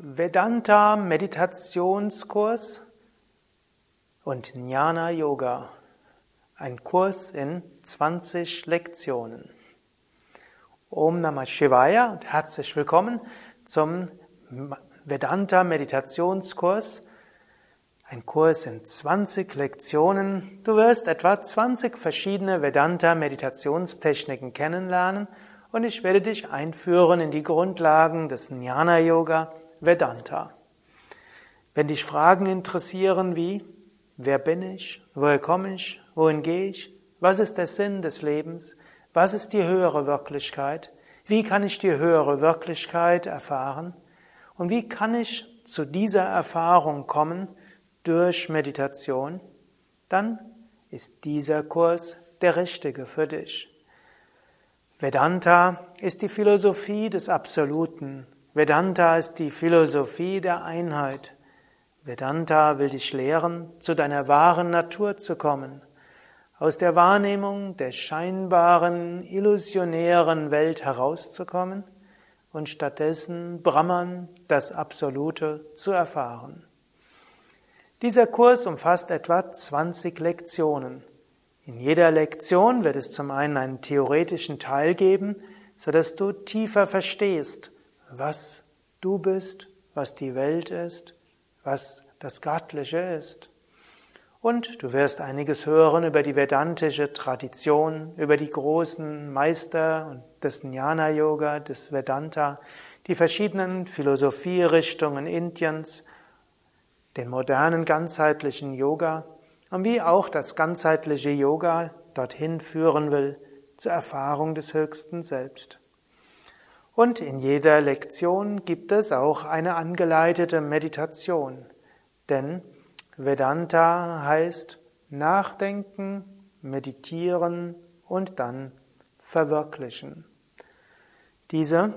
Vedanta Meditationskurs und Jnana Yoga. Ein Kurs in 20 Lektionen. Om Namah Shivaya und herzlich willkommen zum Vedanta Meditationskurs. Ein Kurs in 20 Lektionen. Du wirst etwa 20 verschiedene Vedanta Meditationstechniken kennenlernen und ich werde dich einführen in die Grundlagen des Jnana Yoga Vedanta. Wenn dich Fragen interessieren wie: Wer bin ich? Woher komme ich? Wohin gehe ich? Was ist der Sinn des Lebens? Was ist die höhere Wirklichkeit? Wie kann ich die höhere Wirklichkeit erfahren? Und wie kann ich zu dieser Erfahrung kommen durch Meditation? Dann ist dieser Kurs der richtige für dich. Vedanta ist die Philosophie des Absoluten. Vedanta ist die Philosophie der Einheit. Vedanta will dich lehren, zu deiner wahren Natur zu kommen, aus der Wahrnehmung der scheinbaren, illusionären Welt herauszukommen und stattdessen Brahman, das Absolute, zu erfahren. Dieser Kurs umfasst etwa 20 Lektionen. In jeder Lektion wird es zum einen einen theoretischen Teil geben, sodass du tiefer verstehst, was du bist, was die Welt ist, was das Göttliche ist. Und du wirst einiges hören über die vedantische Tradition, über die großen Meister des Jnana Yoga, des Vedanta, die verschiedenen Philosophierichtungen Indiens, den modernen ganzheitlichen Yoga und wie auch das ganzheitliche Yoga dorthin führen will, zur Erfahrung des höchsten Selbst. Und in jeder Lektion gibt es auch eine angeleitete Meditation, denn Vedanta heißt nachdenken, meditieren und dann verwirklichen. Diese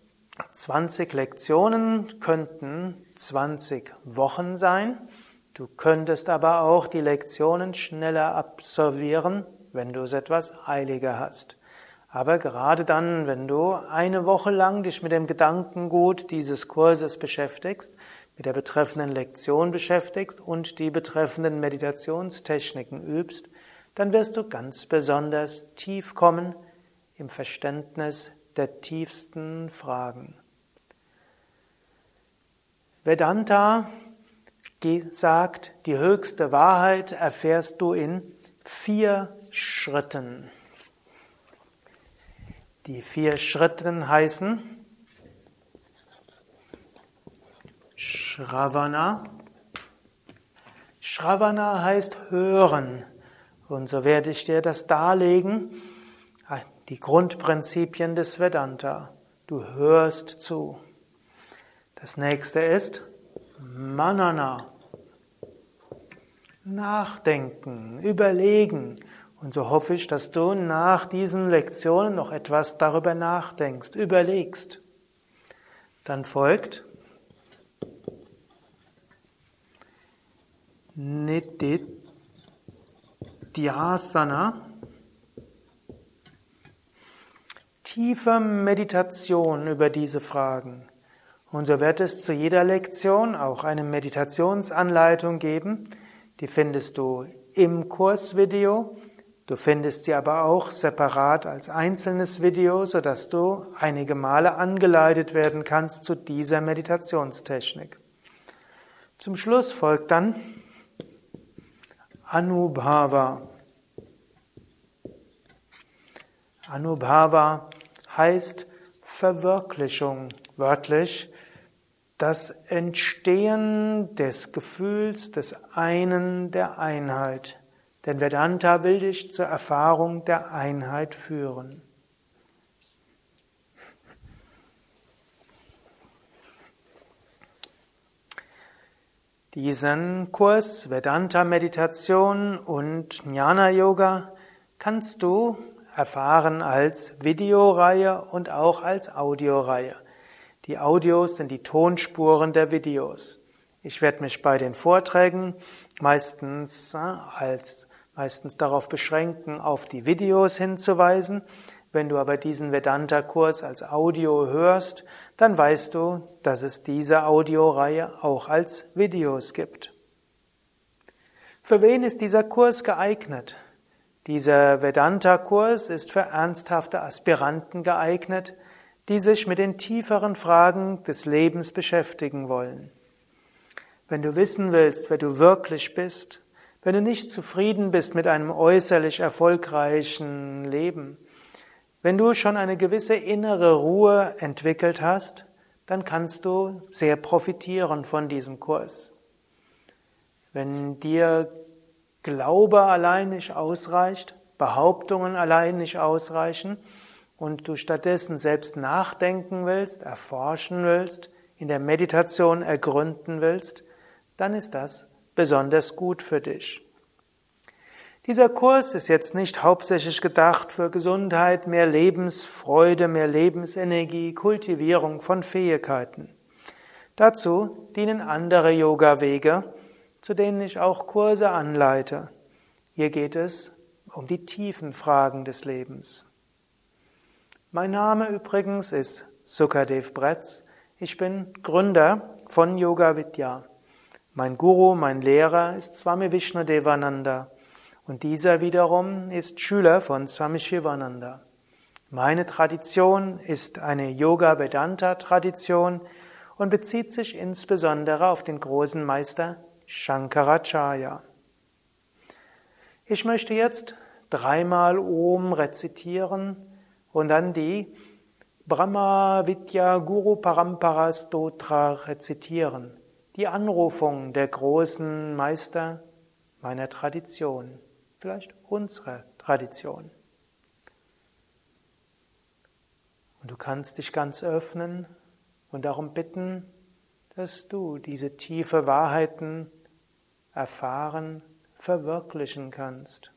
20 Lektionen könnten 20 Wochen sein. Du könntest aber auch die Lektionen schneller absolvieren, wenn du es etwas eiliger hast. Aber gerade dann, wenn du eine Woche lang dich mit dem Gedankengut dieses Kurses beschäftigst, mit der betreffenden Lektion beschäftigst und die betreffenden Meditationstechniken übst, dann wirst du ganz besonders tief kommen im Verständnis der tiefsten Fragen. Vedanta sagt, die höchste Wahrheit erfährst du in 4 Schritten. Die 4 Schritten heißen Shravana. Shravana heißt hören. Und so werde ich dir das darlegen, die Grundprinzipien des Vedanta. Du hörst zu. Das nächste ist Manana. Nachdenken, überlegen. Und so hoffe ich, dass du nach diesen Lektionen noch etwas darüber nachdenkst, überlegst. Dann folgt Nididhyasana, tiefe Meditation über diese Fragen. Und so wird es zu jeder Lektion auch eine Meditationsanleitung geben, die findest du im Kursvideo. Du findest sie aber auch separat als einzelnes Video, sodass du einige Male angeleitet werden kannst zu dieser Meditationstechnik. Zum Schluss folgt dann Anubhava. Anubhava heißt Verwirklichung, wörtlich das Entstehen des Gefühls des Einen, der Einheit. Denn Vedanta will dich zur Erfahrung der Einheit führen. Diesen Kurs Vedanta Meditation und Jnana Yoga kannst du erfahren als Videoreihe und auch als Audioreihe. Die Audios sind die Tonspuren der Videos. Ich werde mich bei den Vorträgen meistens darauf beschränken, auf die Videos hinzuweisen. Wenn du aber diesen Vedanta-Kurs als Audio hörst, dann weißt du, dass es diese Audioreihe auch als Videos gibt. Für wen ist dieser Kurs geeignet? Dieser Vedanta-Kurs ist für ernsthafte Aspiranten geeignet, die sich mit den tieferen Fragen des Lebens beschäftigen wollen. Wenn du wissen willst, wer du wirklich bist, wenn du nicht zufrieden bist mit einem äußerlich erfolgreichen Leben, wenn du schon eine gewisse innere Ruhe entwickelt hast, dann kannst du sehr profitieren von diesem Kurs. Wenn dir Glaube allein nicht ausreicht, Behauptungen allein nicht ausreichen und du stattdessen selbst nachdenken willst, erforschen willst, in der Meditation ergründen willst, dann ist das besonders gut für dich. Dieser Kurs ist jetzt nicht hauptsächlich gedacht für Gesundheit, mehr Lebensfreude, mehr Lebensenergie, Kultivierung von Fähigkeiten. Dazu dienen andere Yoga-Wege, zu denen ich auch Kurse anleite. Hier geht es um die tiefen Fragen des Lebens. Mein Name übrigens ist Sukadev Bretz. Ich bin Gründer von Yoga Vidya. Mein Guru, mein Lehrer ist Swami Vishnudevananda. Und dieser wiederum ist Schüler von Swami Shivananda. Meine Tradition ist eine Yoga-Vedanta-Tradition und bezieht sich insbesondere auf den großen Meister Shankaracharya. Ich möchte jetzt 3-mal Om rezitieren und dann die Brahma Vidya Guru Parampara Stotra rezitieren, die Anrufung der großen Meister meiner Tradition. Vielleicht unsere Tradition. Und du kannst dich ganz öffnen und darum bitten, dass du diese tiefe Wahrheiten erfahren, verwirklichen kannst.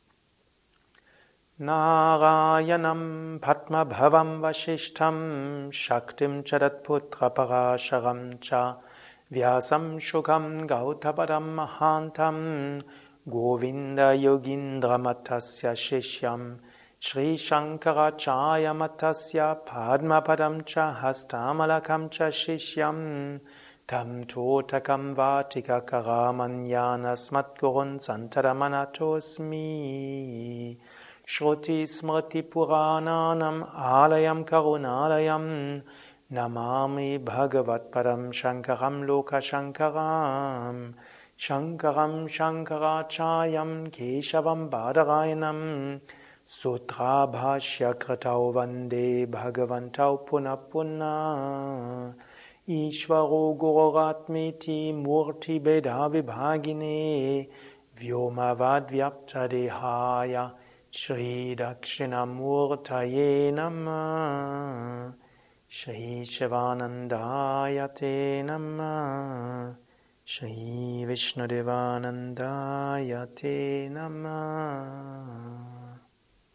Narayanam Padmabhavam Vashishtam Shaktim Chadatputra Parasharam Cha Vyasam Shukam Gautapadam Mahantam Govinda Yogindra Matasya Shishyam Shri Shankaracharya Matasya Padmapadam Cha Hastamalakam Cha Shishyam Tam Totakam Vatika Karamanyanas Matgurun Santadamanatosmi Shruti Smriti Purananam Alayam Karunalayam Namami Bhagavat Padam Shankaram Loka Shankaram Shankaram Shankaracharyam Keshavam Badarayanam Sutra Bhashya Kritau Vande Bhagavantau Punapuna Ishvaro Gururatmiti Murti Beda Vibhagine Vyomavad Vyapta Dehaya Shri Dakshinamurtaye Namah Shri Shivanandayate Namah Shri Vishnudevanandayate Namah.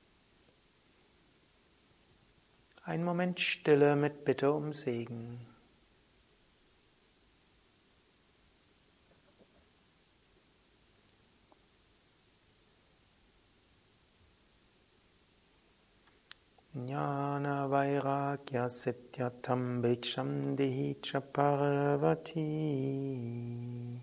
Ein Moment Stille mit Bitte um Segen. Jnana Vairagya Sityatam Bhiksham Dehicha Parvati.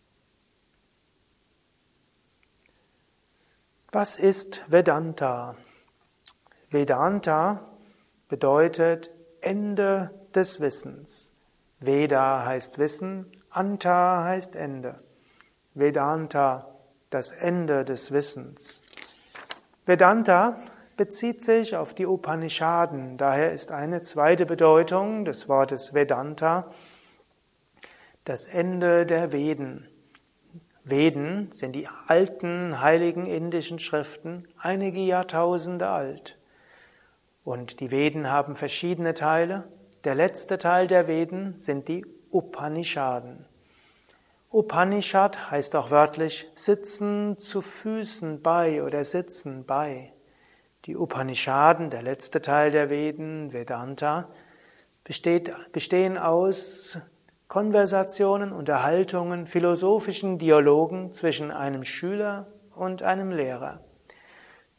Was ist Vedanta? Vedanta bedeutet Ende des Wissens. Veda heißt Wissen, Anta heißt Ende. Vedanta, das Ende des Wissens. Vedanta bezieht sich auf die Upanishaden. Daher ist eine zweite Bedeutung des Wortes Vedanta das Ende der Veden. Veden sind die alten, heiligen indischen Schriften, einige Jahrtausende alt. Und die Veden haben verschiedene Teile. Der letzte Teil der Veden sind die Upanishaden. Upanishad heißt auch wörtlich sitzen zu Füßen bei oder sitzen bei. Die Upanishaden, der letzte Teil der Veden, Vedanta, bestehen aus Konversationen, Unterhaltungen, philosophischen Dialogen zwischen einem Schüler und einem Lehrer.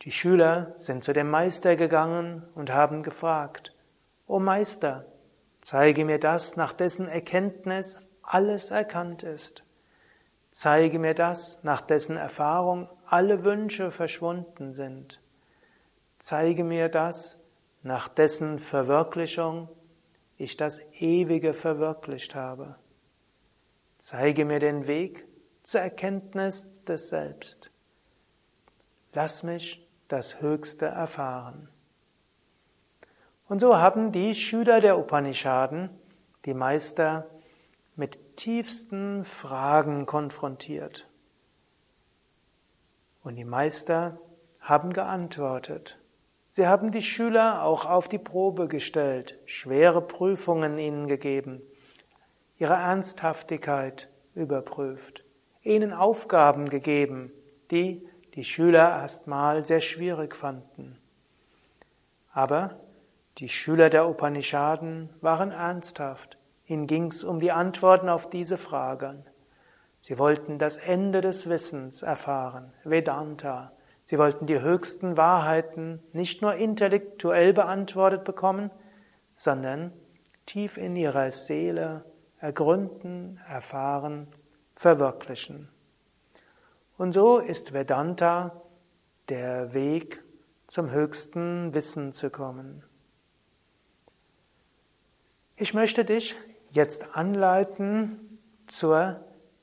Die Schüler sind zu dem Meister gegangen und haben gefragt: O Meister, zeige mir das, nach dessen Erkenntnis alles erkannt ist. Zeige mir das, nach dessen Erfahrung alle Wünsche verschwunden sind. Zeige mir das, nach dessen Verwirklichung ich das Ewige verwirklicht habe. Zeige mir den Weg zur Erkenntnis des Selbst. Lass mich das Höchste erfahren. Und so haben die Schüler der Upanishaden die Meister mit tiefsten Fragen konfrontiert. Und die Meister haben geantwortet. Sie haben die Schüler auch auf die Probe gestellt, schwere Prüfungen ihnen gegeben, ihre Ernsthaftigkeit überprüft, ihnen Aufgaben gegeben, die die Schüler erstmal sehr schwierig fanden. Aber die Schüler der Upanishaden waren ernsthaft. Ihnen ging es um die Antworten auf diese Fragen. Sie wollten das Ende des Wissens erfahren, Vedanta. Sie wollten die höchsten Wahrheiten nicht nur intellektuell beantwortet bekommen, sondern tief in ihrer Seele ergründen, erfahren, verwirklichen. Und so ist Vedanta der Weg, zum höchsten Wissen zu kommen. Ich möchte dich jetzt anleiten zur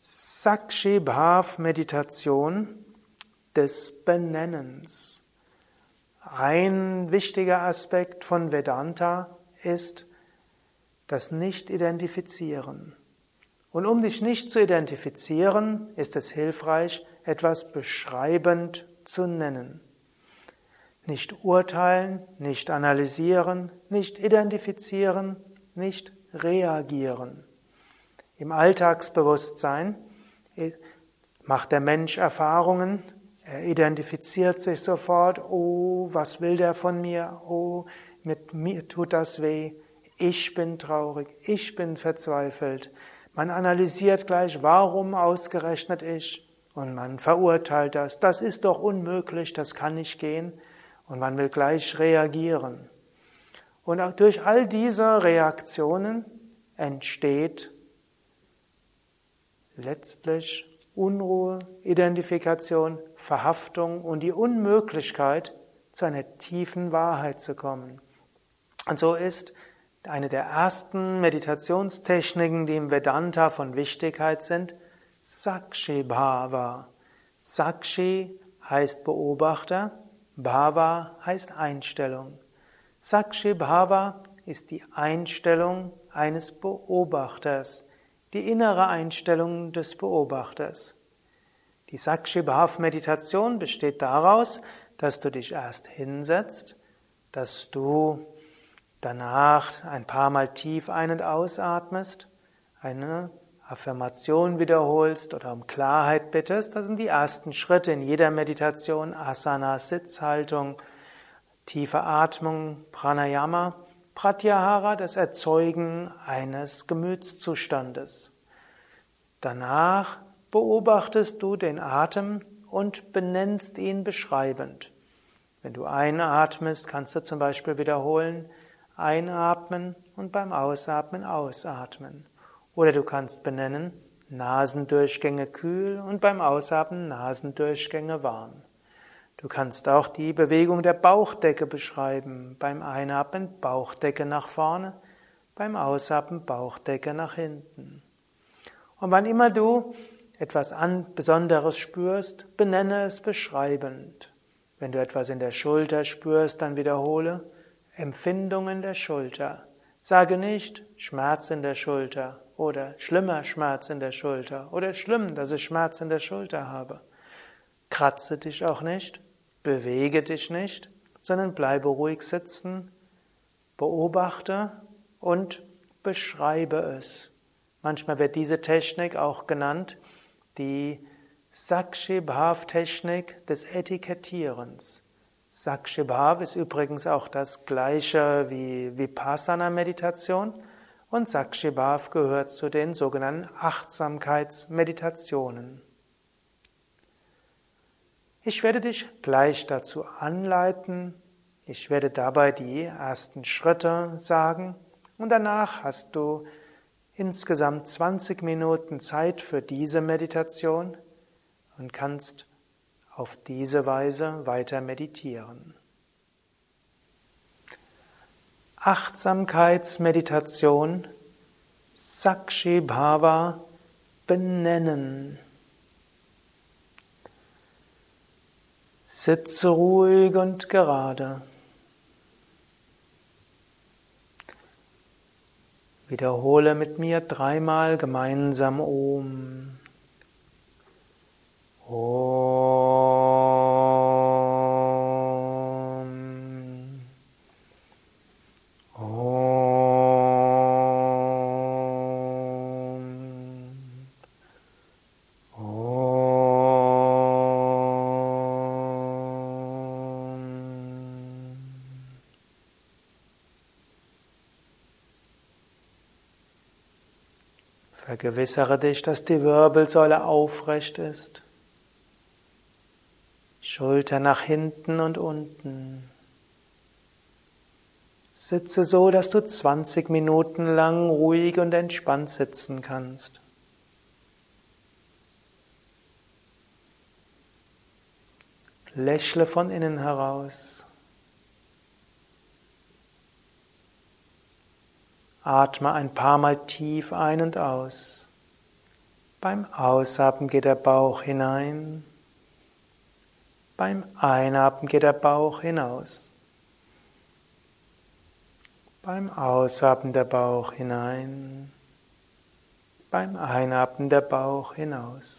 Sakshi-Bhav-Meditation des Benennens. Ein wichtiger Aspekt von Vedanta ist das Nicht-Identifizieren. Und um dich nicht zu identifizieren, ist es hilfreich, etwas beschreibend zu nennen. Nicht urteilen, nicht analysieren, nicht identifizieren, nicht reagieren. Im Alltagsbewusstsein macht der Mensch Erfahrungen, er identifiziert sich sofort: oh, was will der von mir? Oh, mit mir tut das weh. Ich bin traurig, ich bin verzweifelt. Man analysiert gleich, warum ausgerechnet ich? Und man verurteilt das. Das ist doch unmöglich, das kann nicht gehen. Und man will gleich reagieren. Und auch durch all diese Reaktionen entsteht letztlich Unruhe, Identifikation, Verhaftung und die Unmöglichkeit, zu einer tiefen Wahrheit zu kommen. Und so ist eine der ersten Meditationstechniken, die im Vedanta von Wichtigkeit sind, Sakshi Bhava. Sakshi heißt Beobachter, Bhava heißt Einstellung. Sakshi Bhava ist die Einstellung eines Beobachters, die innere Einstellung des Beobachters. Die Sakshi Bhav Meditation besteht daraus, dass du dich erst hinsetzt, dass du danach ein paar Mal tief ein- und ausatmest, eine Affirmation wiederholst oder um Klarheit bittest. Das sind die ersten Schritte in jeder Meditation: Asana, Sitzhaltung, tiefe Atmung, Pranayama, Pratyahara, das Erzeugen eines Gemütszustandes. Danach beobachtest du den Atem und benennst ihn beschreibend. Wenn du einatmest, kannst du zum Beispiel wiederholen: Einatmen und beim Ausatmen ausatmen. Oder du kannst benennen: Nasendurchgänge kühl und beim Ausatmen Nasendurchgänge warm. Du kannst auch die Bewegung der Bauchdecke beschreiben. Beim Einatmen Bauchdecke nach vorne, beim Ausatmen Bauchdecke nach hinten. Und wann immer du etwas Besonderes spürst, benenne es beschreibend. Wenn du etwas in der Schulter spürst, dann wiederhole: Empfindung in der Schulter. Sage nicht Schmerz in der Schulter oder schlimmer Schmerz in der Schulter oder schlimm, dass ich Schmerz in der Schulter habe. Kratze dich auch nicht, bewege dich nicht, sondern bleibe ruhig sitzen, beobachte und beschreibe es. Manchmal wird diese Technik auch genannt die Sakshi-Bhav-Technik des Etikettierens. Sakshi-Bhav ist übrigens auch das gleiche wie Vipassana-Meditation und Sakshi-Bhav gehört zu den sogenannten Achtsamkeitsmeditationen. Ich werde dich gleich dazu anleiten. Ich werde dabei die ersten Schritte sagen und danach hast du insgesamt 20 Minuten Zeit für diese Meditation und kannst auf diese Weise weiter meditieren. Achtsamkeitsmeditation, Sakshi Bhava, benennen. Sitze ruhig und gerade. Wiederhole mit mir 3-mal gemeinsam Om. Om. Om. Om. Vergewissere dich, dass die Wirbelsäule aufrecht ist. Schulter nach hinten und unten. Sitze so, dass du 20 Minuten lang ruhig und entspannt sitzen kannst. Lächle von innen heraus. Atme ein paar Mal tief ein und aus. Beim Ausatmen geht der Bauch hinein. Beim Einatmen geht der Bauch hinaus. Beim Ausatmen der Bauch hinein. Beim Einatmen der Bauch hinaus.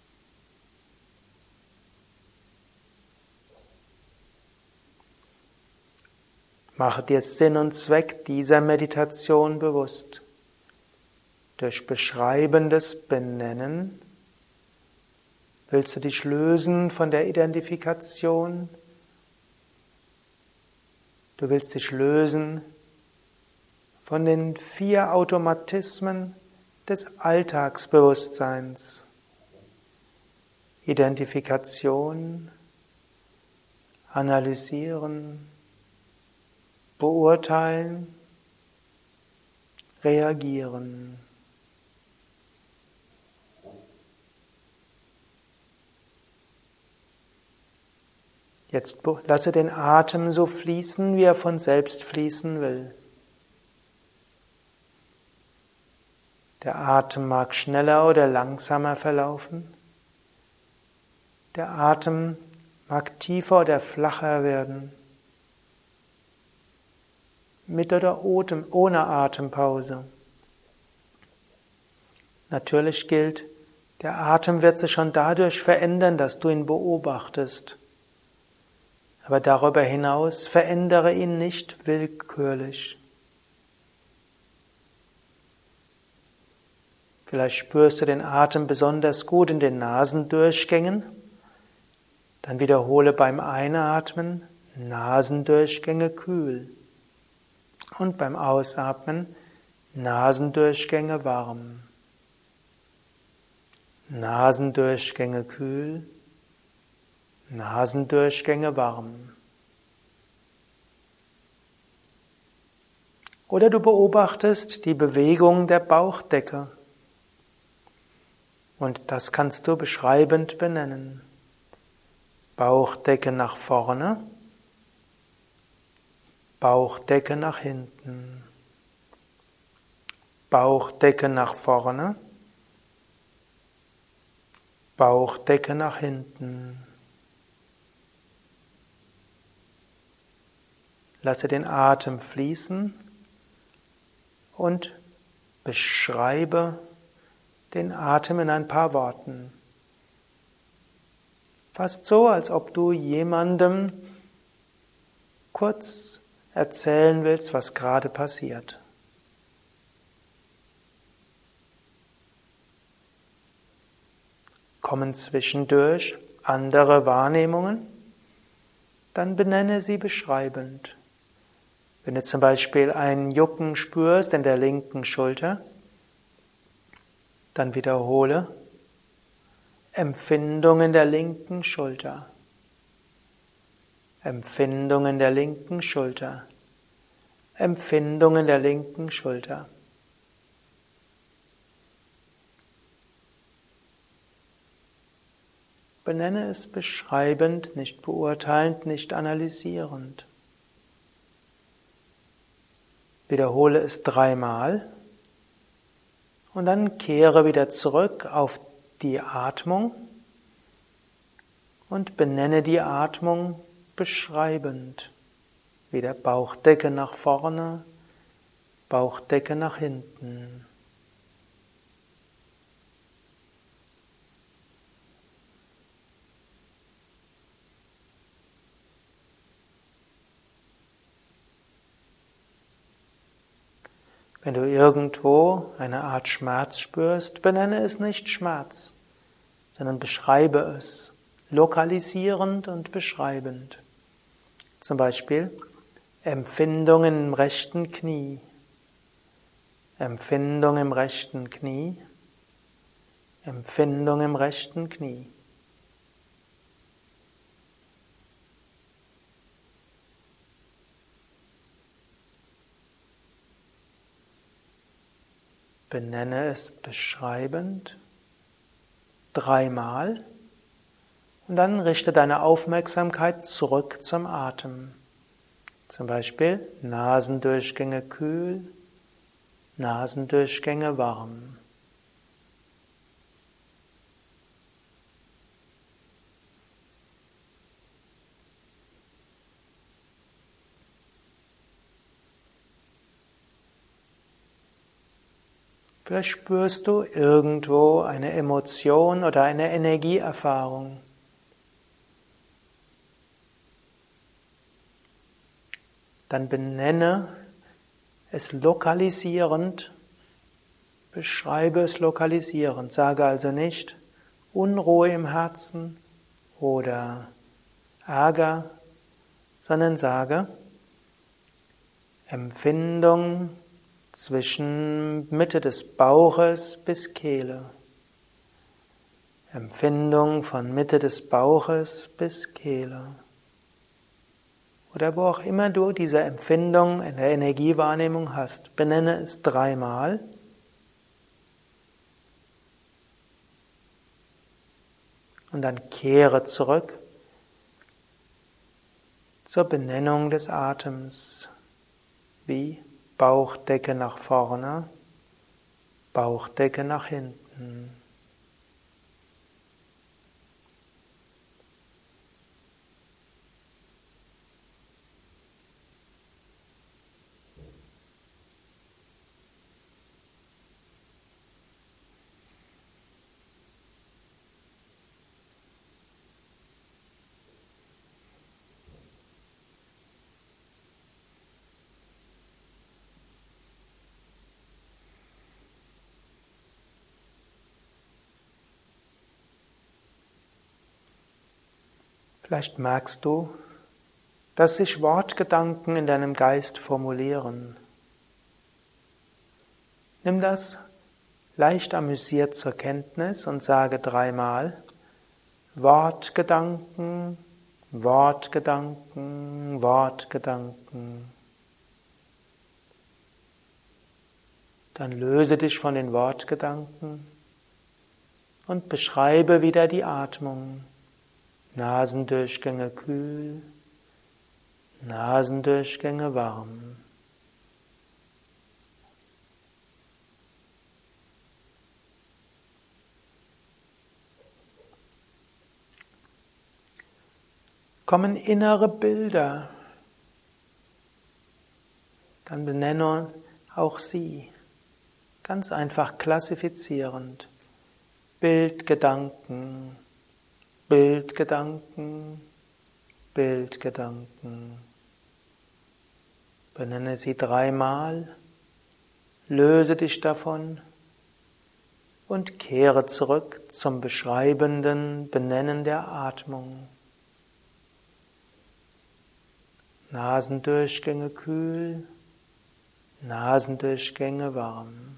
Mache dir Sinn und Zweck dieser Meditation bewusst. Durch beschreibendes Benennen willst du dich lösen von der Identifikation. Du willst dich lösen von den 4 Automatismen des Alltagsbewusstseins. Identifikation, analysieren, beurteilen, reagieren. Jetzt lasse den Atem so fließen, wie er von selbst fließen will. Der Atem mag schneller oder langsamer verlaufen. Der Atem mag tiefer oder flacher werden. Mit oder ohne Atempause. Natürlich gilt, der Atem wird sich schon dadurch verändern, dass du ihn beobachtest. Aber darüber hinaus verändere ihn nicht willkürlich. Vielleicht spürst du den Atem besonders gut in den Nasendurchgängen. Dann wiederhole beim Einatmen Nasendurchgänge kühl. Und beim Ausatmen Nasendurchgänge warm. Nasendurchgänge kühl, Nasendurchgänge warm. Oder du beobachtest die Bewegung der Bauchdecke. Und das kannst du beschreibend benennen. Bauchdecke nach vorne. Bauchdecke nach hinten. Bauchdecke nach vorne. Bauchdecke nach hinten. Lasse den Atem fließen und beschreibe den Atem in ein paar Worten. Fast so, als ob du jemandem kurz erzählen willst, was gerade passiert. Kommen zwischendurch andere Wahrnehmungen, dann benenne sie beschreibend. Wenn du zum Beispiel ein Jucken spürst in der linken Schulter, dann wiederhole Empfindung in der linken Schulter. Empfindungen der linken Schulter. Empfindungen der linken Schulter. Benenne es beschreibend, nicht beurteilend, nicht analysierend. Wiederhole es 3-mal und dann kehre wieder zurück auf die Atmung und benenne die Atmung beschreibend. Wieder Bauchdecke nach vorne, Bauchdecke nach hinten. Wenn du irgendwo eine Art Schmerz spürst, benenne es nicht Schmerz, sondern beschreibe es, lokalisierend und beschreibend. Zum Beispiel Empfindung im rechten Knie, Empfindung im rechten Knie, Empfindung im rechten Knie. Benenne es beschreibend 3-mal und dann richte deine Aufmerksamkeit zurück zum Atem. Zum Beispiel Nasendurchgänge kühl, Nasendurchgänge warm. Vielleicht spürst du irgendwo eine Emotion oder eine Energieerfahrung. Dann benenne es lokalisierend, beschreibe es lokalisierend. Sage also nicht Unruhe im Herzen oder Ärger, sondern sage Empfindung zwischen Mitte des Bauches bis Kehle. Empfindung von Mitte des Bauches bis Kehle. Oder wo auch immer du diese Empfindung in der Energiewahrnehmung hast, benenne es 3-mal. Und dann kehre zurück zur Benennung des Atems, wie Bauchdecke nach vorne, Bauchdecke nach hinten. Vielleicht merkst du, dass sich Wortgedanken in deinem Geist formulieren. Nimm das leicht amüsiert zur Kenntnis und sage 3-mal Wortgedanken, Wortgedanken, Wortgedanken. Dann löse dich von den Wortgedanken und beschreibe wieder die Atmung. Nasendurchgänge kühl, Nasendurchgänge warm. Kommen innere Bilder, dann benenne auch sie, ganz einfach klassifizierend. Bildgedanken, Bildgedanken, Bildgedanken. Benenne sie 3-mal, löse dich davon und kehre zurück zum beschreibenden Benennen der Atmung. Nasendurchgänge kühl, Nasendurchgänge warm.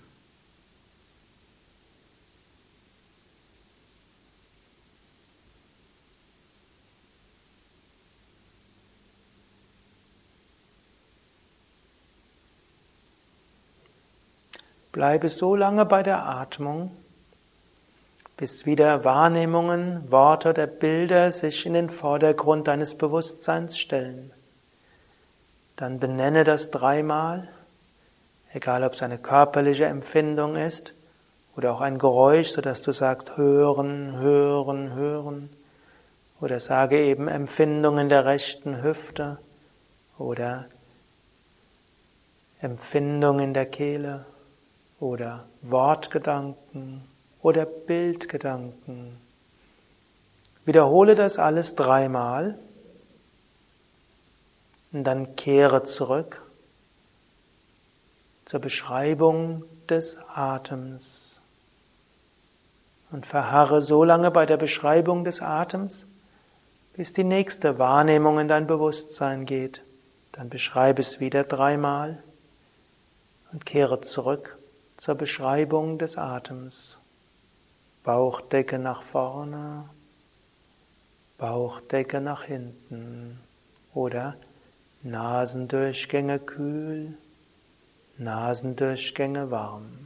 Bleibe so lange bei der Atmung, bis wieder Wahrnehmungen, Worte oder Bilder sich in den Vordergrund deines Bewusstseins stellen. Dann benenne das dreimal, egal ob es eine körperliche Empfindung ist oder auch ein Geräusch, sodass du sagst hören, hören, hören. Oder sage eben Empfindung in der rechten Hüfte oder Empfindung in der Kehle oder Wortgedanken oder Bildgedanken. Wiederhole das alles dreimal und dann kehre zurück zur Beschreibung des Atems. Und verharre so lange bei der Beschreibung des Atems, bis die nächste Wahrnehmung in dein Bewusstsein geht. Dann beschreibe es wieder dreimal und kehre zurück zur Beschreibung des Atems. Bauchdecke nach vorne, Bauchdecke nach hinten oder Nasendurchgänge kühl, Nasendurchgänge warm.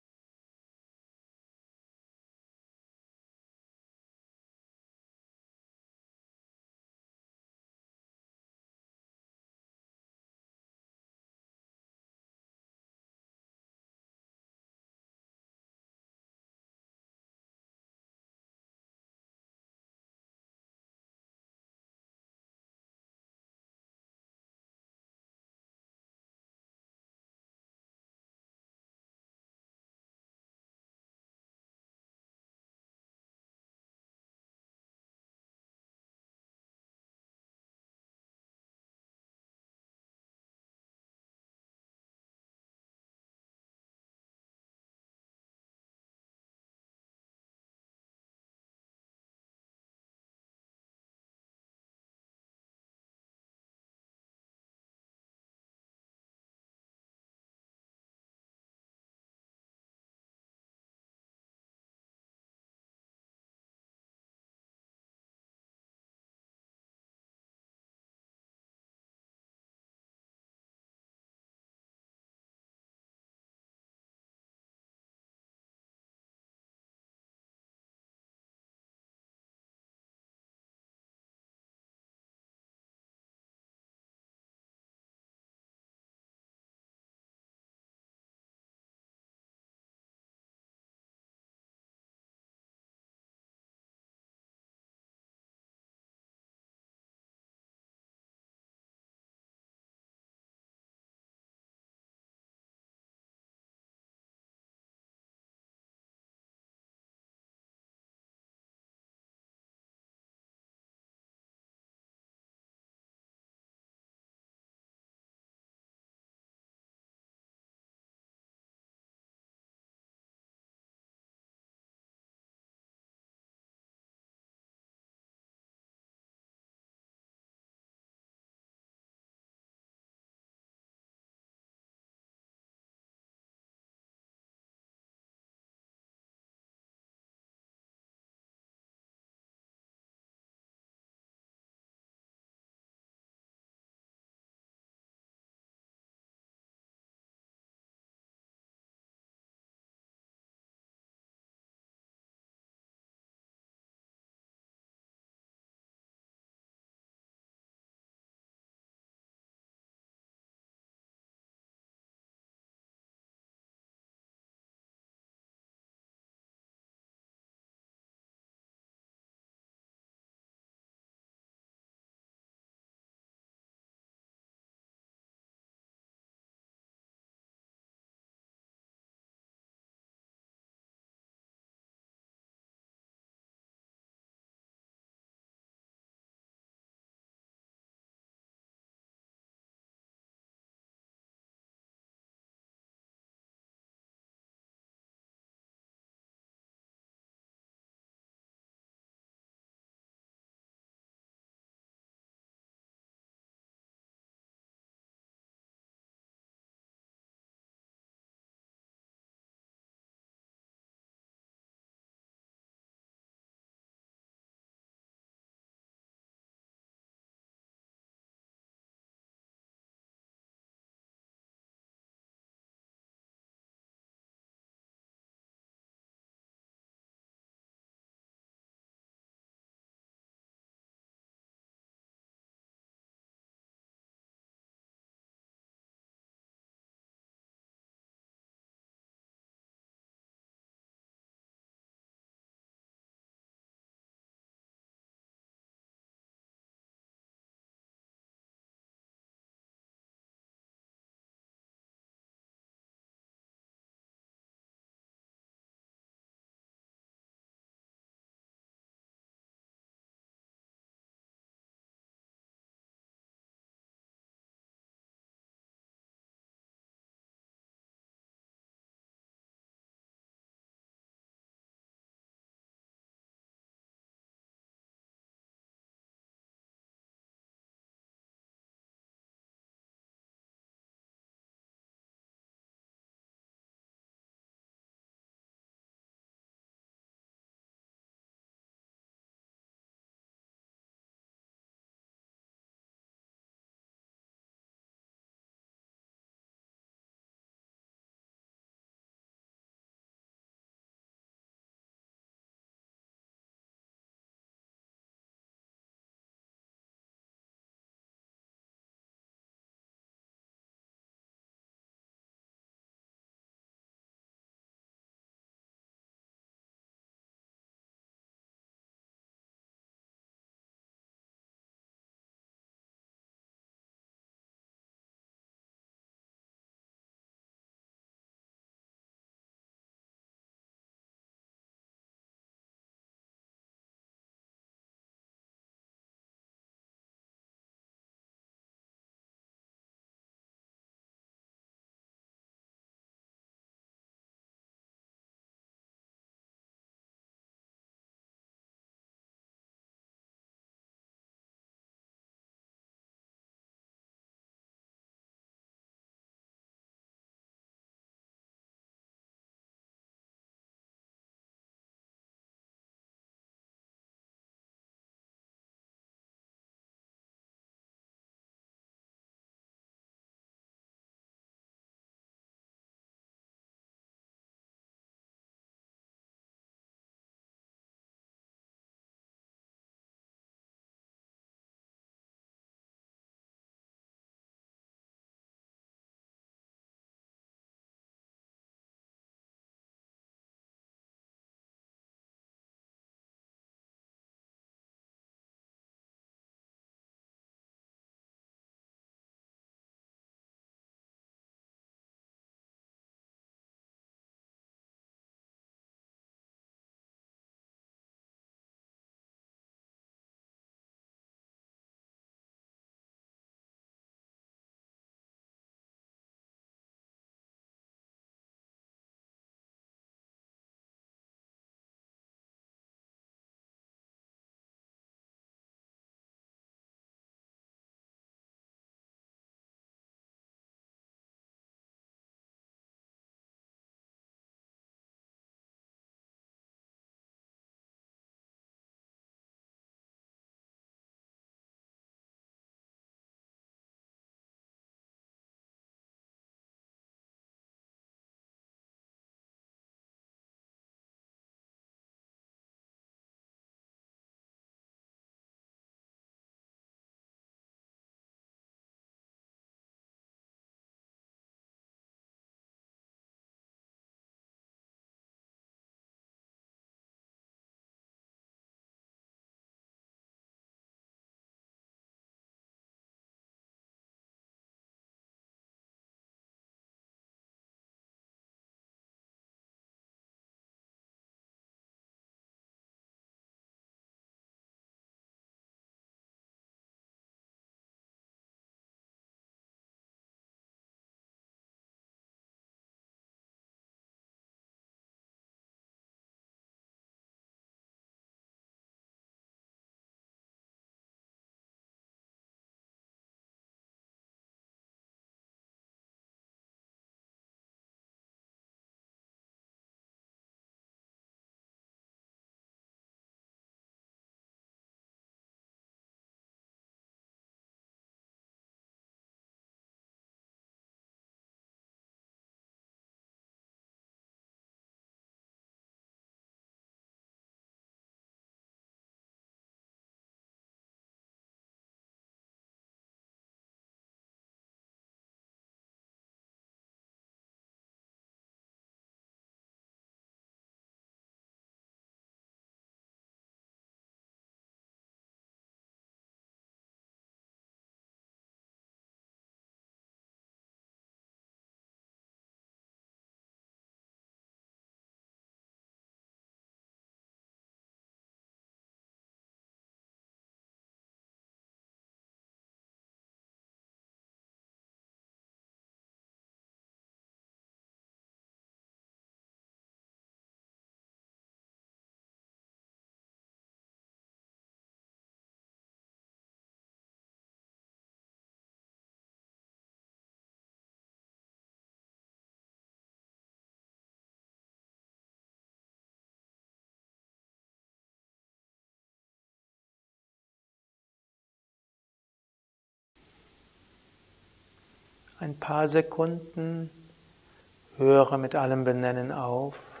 ein paar Sekunden, höre mit allem Benennen auf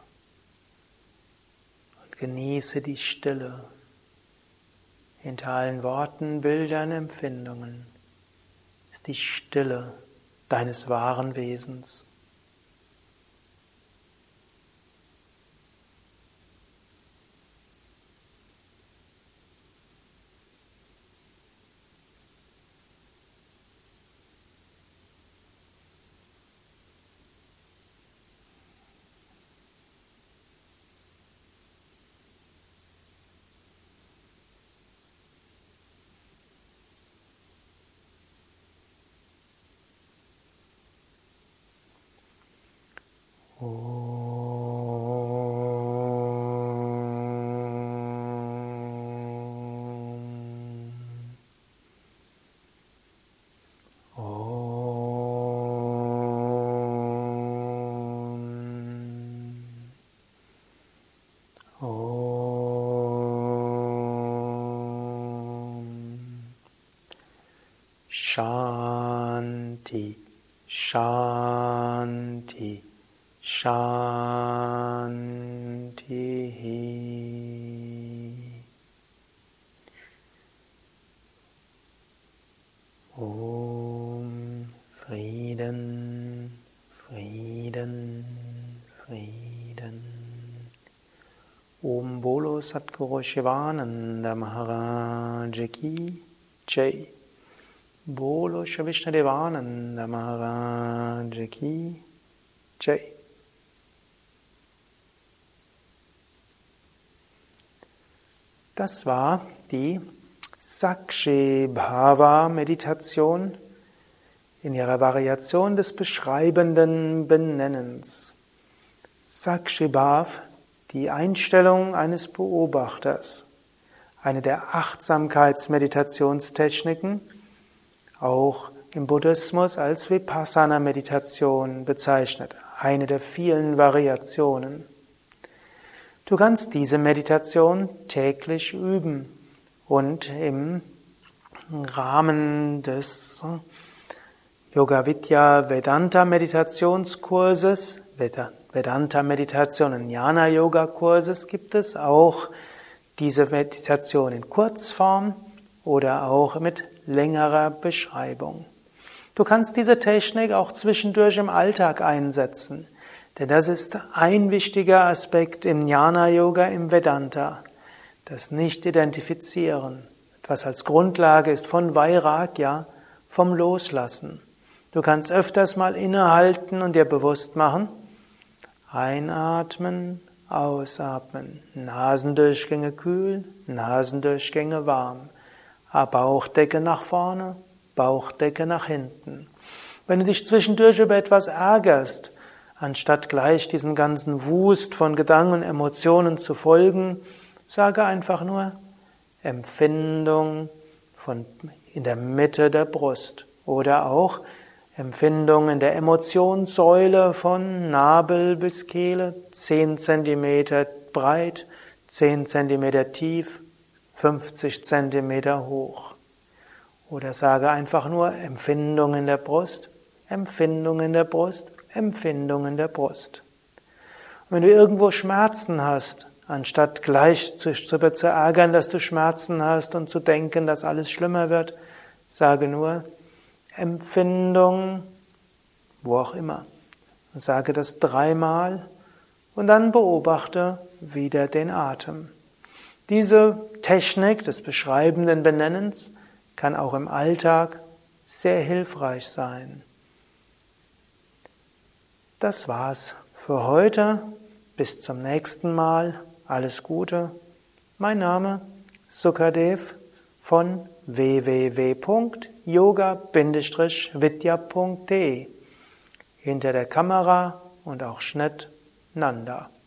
und genieße die Stille. Hinter allen Worten, Bildern, Empfindungen ist die Stille deines wahren Wesens. Shanti, Shanti, Shanti. Om Frieden, Frieden, Frieden. Om Bolo Satguru Shivananda Maharaj Ki Jai. Bolo Shri Vishnadevananda Maharaj Ki Jai. Das war die Sakshi Bhava Meditation in ihrer Variation des beschreibenden Benennens. Sakshi Bhav, die Einstellung eines Beobachters, eine der Achtsamkeitsmeditationstechniken, auch im Buddhismus als Vipassana-Meditation bezeichnet, eine der vielen Variationen. Du kannst diese Meditation täglich üben und im Rahmen des Yoga Vidya Vedanta Meditationskurses, Vedanta Meditation und Jnana Yoga Kurses gibt es auch diese Meditation in Kurzform oder auch mit längerer Beschreibung. Du kannst diese Technik auch zwischendurch im Alltag einsetzen, denn das ist ein wichtiger Aspekt im Jnana-Yoga, im Vedanta, das Nicht-Identifizieren, was als Grundlage ist von Vairagya, vom Loslassen. Du kannst öfters mal innehalten und dir bewusst machen, einatmen, ausatmen, Nasendurchgänge kühl, Nasendurchgänge warm. Bauchdecke nach vorne, Bauchdecke nach hinten. Wenn du dich zwischendurch über etwas ärgerst, anstatt gleich diesen ganzen Wust von Gedanken und Emotionen zu folgen, sage einfach nur Empfindung in der Mitte der Brust oder auch Empfindung in der Emotionssäule von Nabel bis Kehle, 10 cm breit, 10 cm tief, 50 Zentimeter hoch. Oder sage einfach nur Empfindung in der Brust, Empfindung in der Brust, Empfindung in der Brust. Und wenn du irgendwo Schmerzen hast, anstatt gleich zu ärgern, dass du Schmerzen hast und zu denken, dass alles schlimmer wird, sage nur Empfindung, wo auch immer. Und sage das 3-mal und dann beobachte wieder den Atem. Diese Technik des beschreibenden Benennens kann auch im Alltag sehr hilfreich sein. Das war's für heute. Bis zum nächsten Mal. Alles Gute. Mein Name Sukadev von www.yoga-vidya.de. Hinter der Kamera und auch Schnitt Nanda.